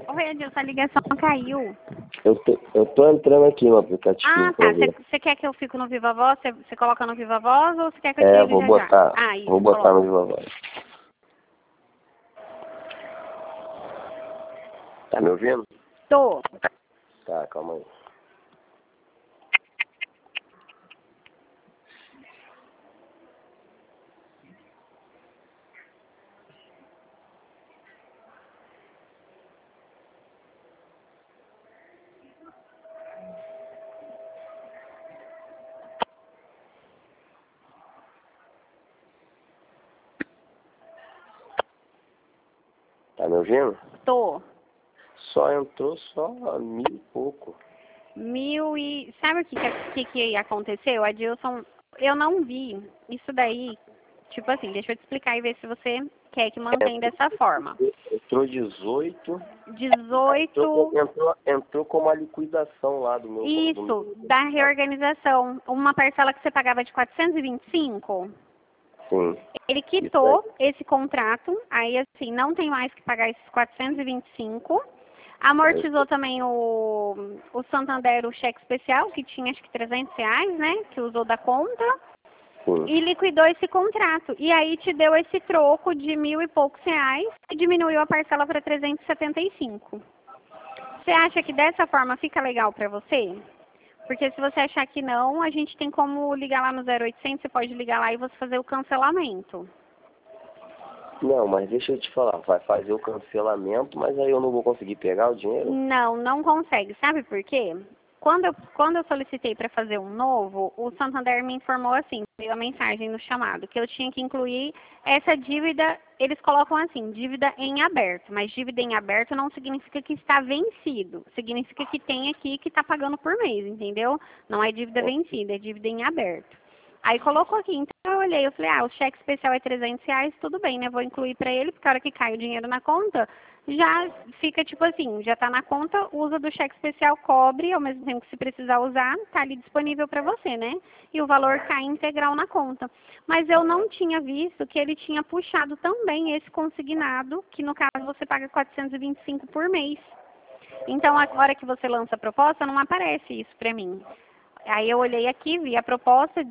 Oi, Adilson, a ligação caiu. Eu tô entrando aqui no aplicativo. Ah, tá. Você quer que eu fique no Viva Voz? Você coloca no Viva Voz ou você quer que eu te ligue Vou já botar. já? Ah, isso, Vou botar coloca. no Viva Voz. Tá me ouvindo? Tô. Tá, calma aí. Tá me ouvindo? Tô. Só entrou só 1.000 e pouco. 1000 e... Sabe o que aconteceu, Adilson? Eu não vi isso daí. Tipo assim, deixa eu te explicar e ver se você quer que mantenha dessa forma. Entrou 18. 18... Entrou como a liquidação lá do meu... Isso, da reorganização. Uma parcela que você pagava de 425... Sim. Ele quitou esse contrato, aí assim, não tem mais que pagar esses 425. Amortizou também o Santander, o cheque especial, que tinha acho que R$300, né? Que usou da conta. Sim. E liquidou esse contrato. E aí te deu esse troco de 1.000 e poucos reais e diminuiu a parcela para 375. Você acha que dessa forma fica legal para você? Porque se você achar que não, a gente tem como ligar lá no 0800, você pode ligar lá e você fazer o cancelamento. Não, mas deixa eu te falar, vai fazer o cancelamento, mas aí eu não vou conseguir pegar o dinheiro? Não, não consegue. Sabe por quê? Quando eu solicitei para fazer um novo, o Santander me informou assim, veio a mensagem no chamado, que eu tinha que incluir essa dívida, eles colocam assim, dívida em aberto, mas dívida em aberto não significa que está vencido, significa que tem aqui que está pagando por mês, entendeu? Não é dívida vencida, é dívida em aberto. Aí colocou aqui, então eu olhei, eu falei, o cheque especial é R$300, tudo bem, né? Vou incluir para ele, porque a hora que cai o dinheiro na conta, já fica tipo assim, já tá na conta, usa do cheque especial, cobre, ao mesmo tempo que se precisar usar, tá ali disponível para você, né? E o valor cai integral na conta. Mas eu não tinha visto que ele tinha puxado também esse consignado, que no caso você paga 425 por mês. Então, a hora que você lança a proposta, não aparece isso para mim. Aí eu olhei aqui, vi a proposta,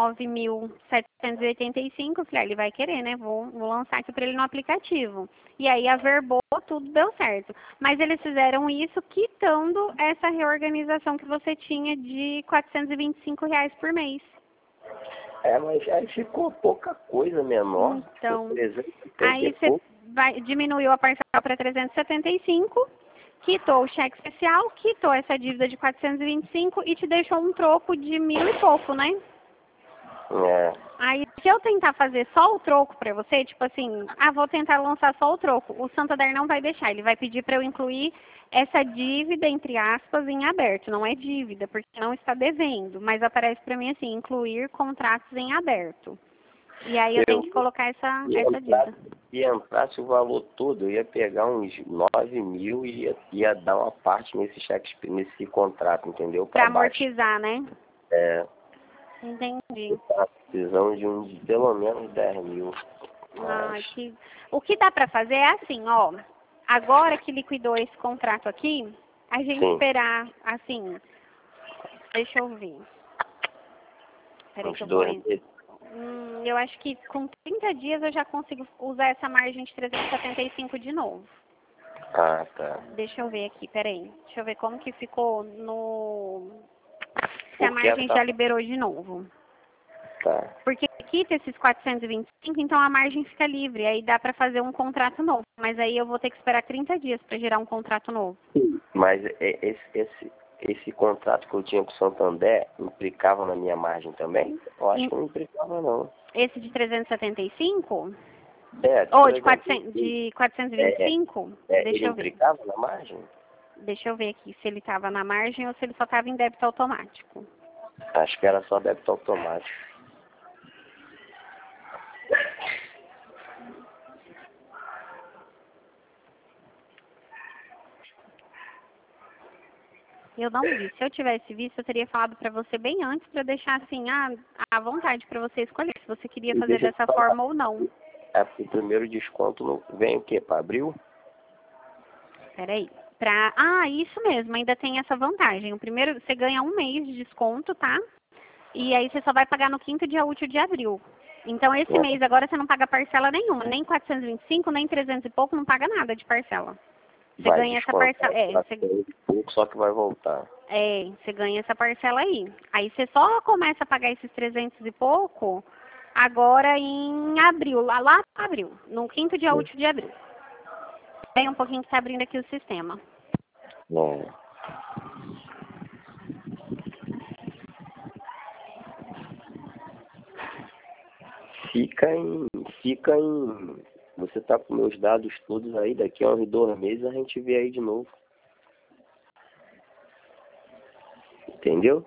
19.785, falei, ele vai querer, né? Vou lançar aqui para ele no aplicativo. E aí averbou, tudo deu certo. Mas eles fizeram isso quitando essa reorganização que você tinha de R$425 por mês. Mas aí ficou pouca coisa menor. Então, 370 aí você diminuiu a parcela para 375, quitou o cheque especial, quitou essa dívida de 425 e te deixou um troco de 1.000 e pouco, né? Aí, se eu tentar fazer só o troco para você, tipo assim, vou tentar lançar só o troco, o Santander não vai deixar, ele vai pedir para eu incluir essa dívida, entre aspas, em aberto. Não é dívida, porque não está devendo, mas aparece para mim assim, incluir contratos em aberto. E aí eu tenho que colocar essa dívida. Se entrasse o valor todo, eu ia pegar uns 9.000 e ia dar uma parte nesse contrato, entendeu? Para amortizar, né? Entendi. Eu tava precisando de pelo menos 10.000. O que dá para fazer é assim, ó. Agora que liquidou esse contrato aqui, a gente esperar, assim, deixa eu ver. Peraí que eu vou... eu acho que com 30 dias eu já consigo usar essa margem de 375 de novo. Tá. Deixa eu ver aqui, peraí. Deixa eu ver como que ficou se a margem já liberou de novo. Tá. Porque quita esses 425, então a margem fica livre. Aí dá para fazer um contrato novo. Mas aí eu vou ter que esperar 30 dias para gerar um contrato novo. Mas esse contrato que eu tinha com o Santander implicava na minha margem também? Eu acho que não implicava, não. Esse de 375? De 425? Deixa eu ver. Ele implicava na margem? Deixa eu ver aqui se ele estava na margem ou se ele só estava em débito automático. Acho que era só débito automático. Eu não vi. Se eu tivesse visto, eu teria falado para você bem antes, para deixar assim, à vontade para você escolher se você queria fazer dessa forma ou não. O primeiro desconto vem o quê? Para abril? Peraí Ah, isso mesmo, ainda tem essa vantagem. O primeiro, você ganha 1 mês de desconto, tá? E aí você só vai pagar no 5º dia útil de abril. Então, esse mês agora você não paga parcela nenhuma, nem 425, nem 300 e pouco, não paga nada de parcela. Você Vai ganha essa parcela. pouco, só que vai voltar. Você ganha essa parcela aí. Aí você só começa a pagar esses 300 e pouco agora em abril, lá em abril, no 5º dia útil de abril. Tem um pouquinho que está abrindo aqui o sistema. Fica em. Você tá com meus dados todos aí, daqui a uns 2 meses a gente vê aí de novo. Entendeu?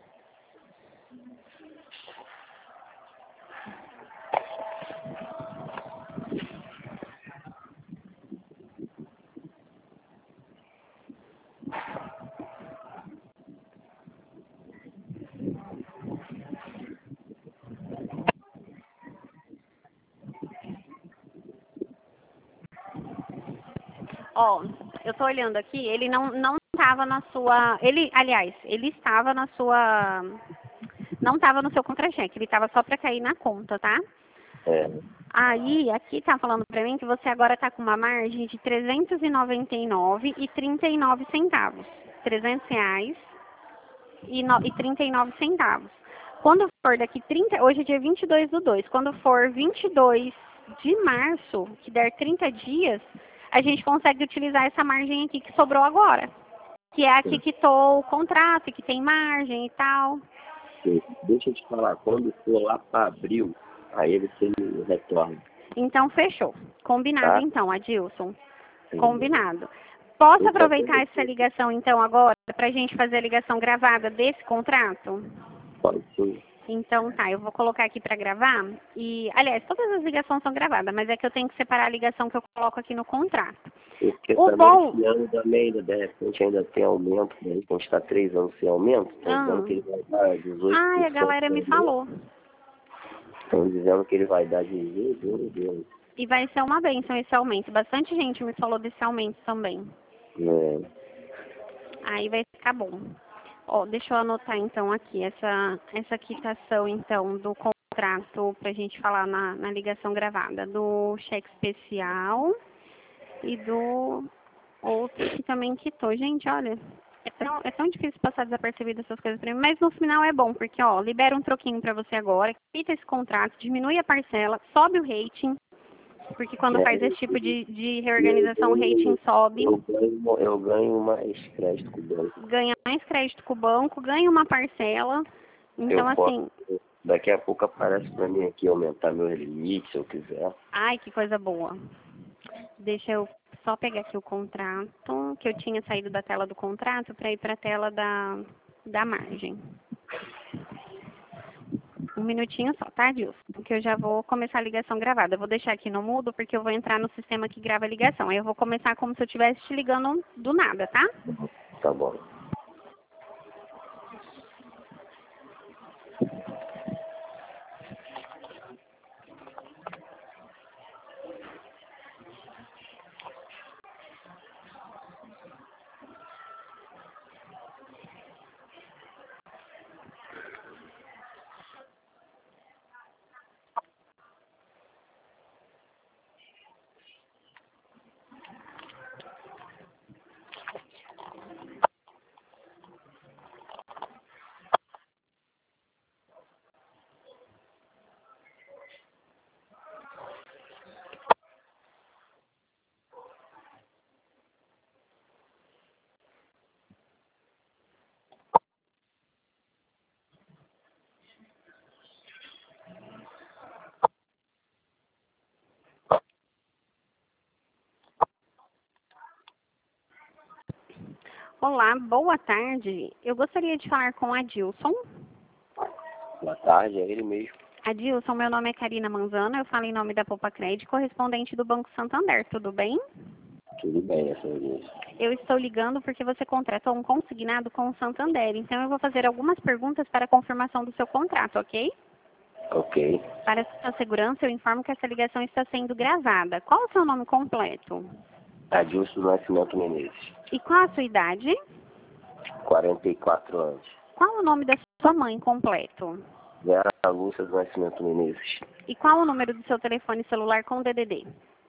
Ó, eu tô olhando aqui, ele não estava na sua... Aliás, ele estava na sua... Não estava no seu contra-cheque, ele estava só para cair na conta, tá? Aí, aqui tá falando pra mim que você agora tá com uma margem de R$ 399,39. R$ 300,39. Quando for daqui 30... Hoje é dia 22/2. Quando for 22 de março, que der 30 dias, a gente consegue utilizar essa margem aqui que sobrou agora. Que é a que quitou o contrato, que tem margem e tal. Deixa eu te falar, quando for lá para abril, aí você me retorna. Então, fechou. Combinado, Tá? então, Adilson. Combinado. Posso aproveitar essa ligação, então, agora, para a gente fazer a ligação gravada desse contrato? Pode sim. Então, tá, eu vou colocar aqui para gravar. E, aliás, todas as ligações são gravadas, mas é que eu tenho que separar a ligação que eu coloco aqui no contrato. Porque O também bom... esse ano também, de repente, ainda tem aumento, né? A gente está 3 anos sem aumento, estão dizendo que ele vai dar 18%. Ai, a galera me falou. Estão dizendo que ele vai dar 18%, meu Deus. E vai ser uma bênção esse aumento. Bastante gente me falou desse aumento também. Aí vai ficar bom. Ó, deixa eu anotar então aqui essa quitação então do contrato pra gente falar na ligação gravada. Do cheque especial e do outro que também quitou. Gente, olha, é tão difícil passar desapercebido essas coisas pra mim, mas no final é bom, porque ó, libera um troquinho pra você agora, quita esse contrato, diminui a parcela, sobe o rating. Porque quando faz esse tipo de reorganização, o rating sobe. Eu ganho mais crédito com o banco. Ganha mais crédito com o banco, ganha uma parcela. Então, assim... Daqui a pouco aparece pra mim aqui aumentar meu limite, se eu quiser. Ai, que coisa boa. Deixa eu só pegar aqui o contrato, que eu tinha saído da tela do contrato para ir para a tela da margem. Um minutinho só, tá, Dilson? Porque eu já vou começar a ligação gravada. Eu vou deixar aqui no mudo, porque eu vou entrar no sistema que grava a ligação. Aí eu vou começar como se eu estivesse te ligando do nada, tá? Tá bom. Olá, boa tarde. Eu gostaria de falar com a Adilson. Boa tarde, é ele mesmo. Adilson, meu nome é Karina Manzano, eu falo em nome da Poupa Crédito, correspondente do Banco Santander, tudo bem? Tudo bem, essa vez. Eu estou ligando porque você contratou um consignado com o Santander, então eu vou fazer algumas perguntas para a confirmação do seu contrato, ok? Ok. Para a sua segurança, eu informo que essa ligação está sendo gravada. Qual o seu nome completo? Adilson do Nascimento Menezes. E qual a sua idade? 44 anos. Qual o nome da sua mãe completo? Vera Lúcia do Nascimento Menezes. E qual o número do seu telefone celular com DDD?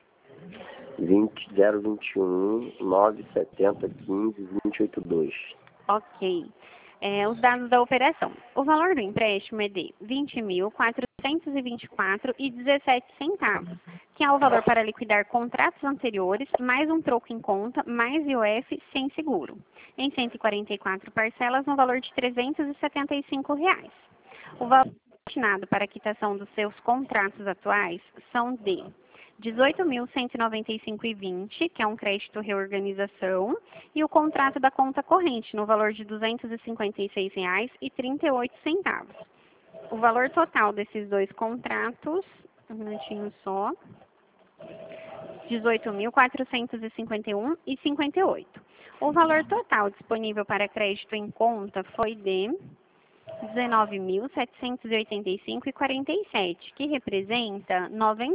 021 970 15 282. Ok. Os dados da operação. O valor do empréstimo é de R$ 20.424,17, que é o valor para liquidar contratos anteriores, mais um troco em conta, mais IOF sem seguro, em 144 parcelas no valor de R$ 375. O valor destinado para a quitação dos seus contratos atuais são de R$ 18.195,20, que é um crédito reorganização, e o contrato da conta corrente, no valor de R$ 256,38. O valor total desses dois contratos, um minutinho só, R$ 18.451,58. O valor total disponível para crédito em conta foi de R$ 19.785,47, que representa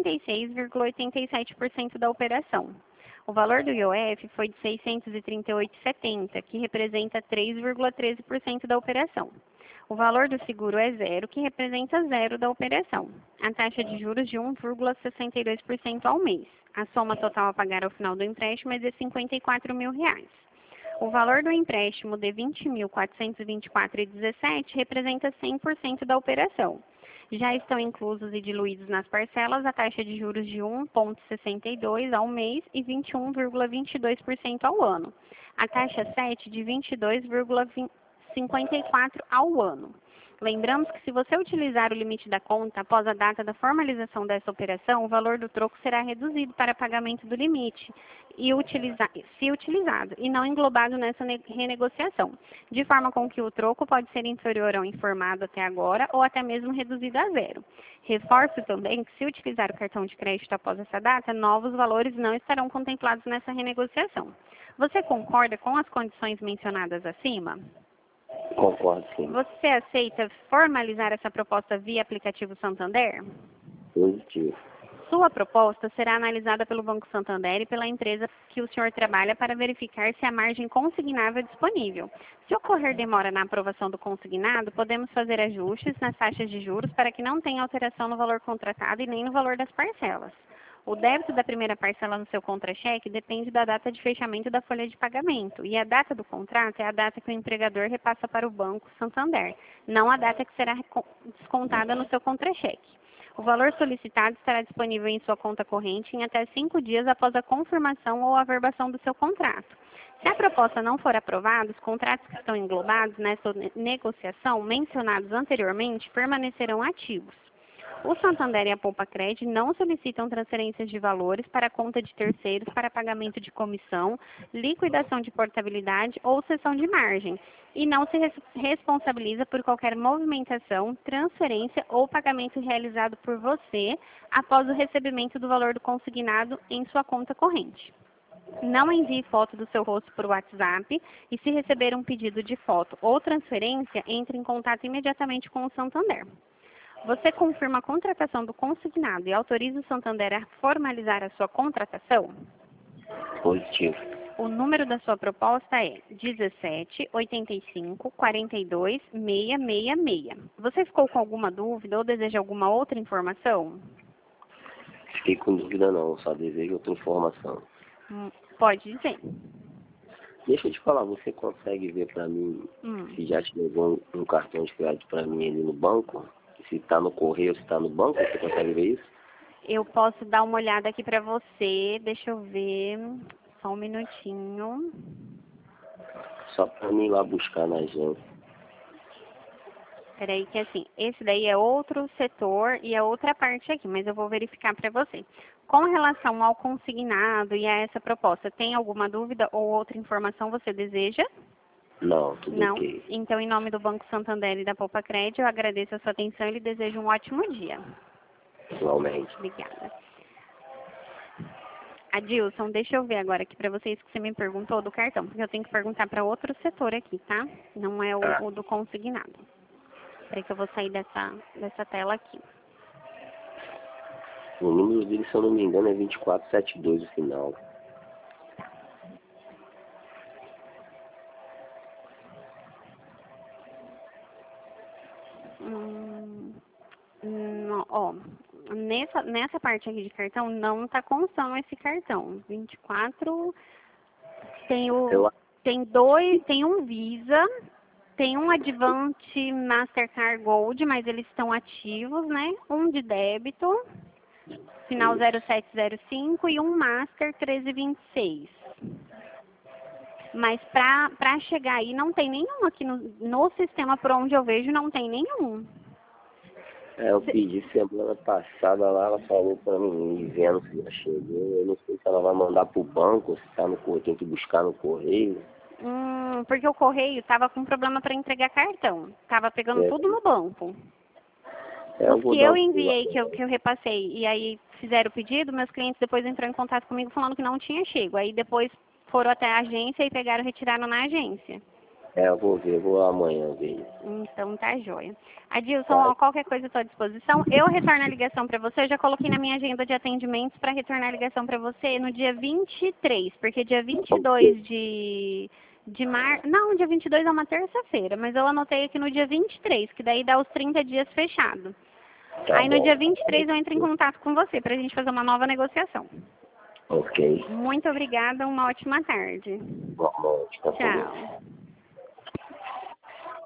96,87% da operação. O valor do IOF foi de R$ 638,70, que representa 3,13% da operação. O valor do seguro é zero, que representa zero da operação. A taxa de juros de 1,62% ao mês. A soma total a pagar ao final do empréstimo é de R$ 54 mil. O valor do empréstimo de R$ 20.424,17 representa 100% da operação. Já estão inclusos e diluídos nas parcelas a taxa de juros de 1,62% ao mês e 21,22% ao ano. A taxa 7 de 22,54% ao ano. Lembramos que se você utilizar o limite da conta após a data da formalização dessa operação, o valor do troco será reduzido para pagamento do limite, se utilizado, e não englobado nessa renegociação, de forma com que o troco pode ser inferior ao informado até agora ou até mesmo reduzido a zero. Reforço também que se utilizar o cartão de crédito após essa data, novos valores não estarão contemplados nessa renegociação. Você concorda com as condições mencionadas acima? Concordo, sim. Você aceita formalizar essa proposta via aplicativo Santander? Positivo. Sua proposta será analisada pelo Banco Santander e pela empresa que o senhor trabalha para verificar se a margem consignável é disponível. Se ocorrer demora na aprovação do consignado, podemos fazer ajustes nas taxas de juros para que não tenha alteração no valor contratado e nem no valor das parcelas. O débito da primeira parcela no seu contra-cheque depende da data de fechamento da folha de pagamento, e a data do contrato é a data que o empregador repassa para o Banco Santander, não a data que será descontada no seu contra-cheque. O valor solicitado estará disponível em sua conta corrente em até 5 dias após a confirmação ou averbação do seu contrato. Se a proposta não for aprovada, os contratos que estão englobados nessa negociação mencionados anteriormente permanecerão ativos. O Santander e a Poupa-Cred não solicitam transferências de valores para a conta de terceiros para pagamento de comissão, liquidação de portabilidade ou cessão de margem, e não se responsabiliza por qualquer movimentação, transferência ou pagamento realizado por você após o recebimento do valor do consignado em sua conta corrente. Não envie foto do seu rosto por WhatsApp e, se receber um pedido de foto ou transferência, entre em contato imediatamente com o Santander. Você confirma a contratação do consignado e autoriza o Santander a formalizar a sua contratação? Positivo. O número da sua proposta é 17 85 42 666. Você ficou com alguma dúvida ou deseja alguma outra informação? Fiquei com dúvida não, só desejo outra informação. Pode dizer. Deixa eu te falar, você consegue ver para mim se já chegou um cartão de crédito para mim ali no banco? Se está no correio, se está no banco, você consegue ver isso? Eu posso dar uma olhada aqui para você, deixa eu ver, só um minutinho. Só para mim ir lá buscar na agência. Peraí que assim, esse daí é outro setor e é outra parte aqui, mas eu vou verificar para você. Com relação ao consignado e a essa proposta, tem alguma dúvida ou outra informação você deseja? Não, tudo Não? ok. Então, em nome do Banco Santander e da Poupa-Cred, eu agradeço a sua atenção e lhe desejo um ótimo dia. Igualmente. Obrigada. Adilson, deixa eu ver agora aqui para vocês que você me perguntou do cartão, porque eu tenho que perguntar para outro setor aqui, tá? Não é o do consignado. Peraí que eu vou sair dessa tela aqui. O número dele, se eu não me engano, é 2472 o final. Tá. nessa parte aqui de cartão não está constando esse cartão. 24, tem um Visa, tem um Advance Mastercard Gold, mas eles estão ativos, né? Um de débito, final 0705 e um Master 1326. Mas para chegar aí não tem nenhum aqui no sistema, por onde eu vejo, não tem nenhum. Eu pedi semana passada lá, ela falou pra mim, vendo se já chegou. Eu não sei se ela vai mandar pro banco, se tá no correio, tem que buscar no correio. Porque o correio tava com problema para entregar cartão. Tava pegando tudo no banco. Os que eu enviei, que eu repassei, e aí fizeram o pedido, meus clientes depois entraram em contato comigo falando que não tinha chego. Aí depois foram até a agência e pegaram e retiraram na agência. Eu vou ver, vou amanhã ver. Então tá jóia. Adilson, qualquer coisa eu estou à disposição. Eu retorno a ligação para você, eu já coloquei na minha agenda de atendimentos para retornar a ligação para você no dia 23, porque dia 22 de março... Não, dia 22 é uma terça-feira, mas eu anotei aqui no dia 23, que daí dá os 30 dias fechado. Aí no dia 23 eu entro em contato com você para a gente fazer uma nova negociação. Ok. Muito obrigada, uma ótima tarde. Boa noite. Tchau.